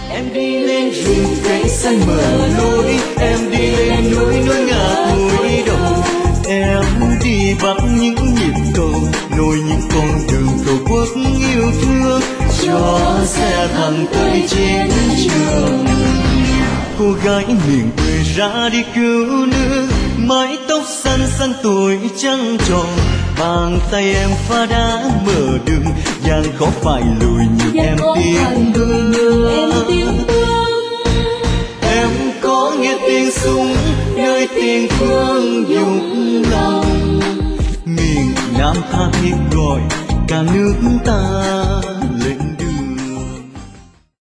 Em đi lên rừng cây xanh mở lối, em đi lên núi núi ngả núi đồng. Em đi bắt những nhịp cầu, nối những con đường tổ quốc yêu thương, cho xe thẳng tới chiến trường. Cô gái miền quê ra đi cứu nước, mái tóc xanh xanh tuổi trăng tròn, bàn tay em pha đá mở đường, gian khó phải lùi nhưng em tiếng bước. Em có nghe tiếng súng nơi tiền phương dũng lòng, miền Nam tha thiết gọi cả nước ta lên.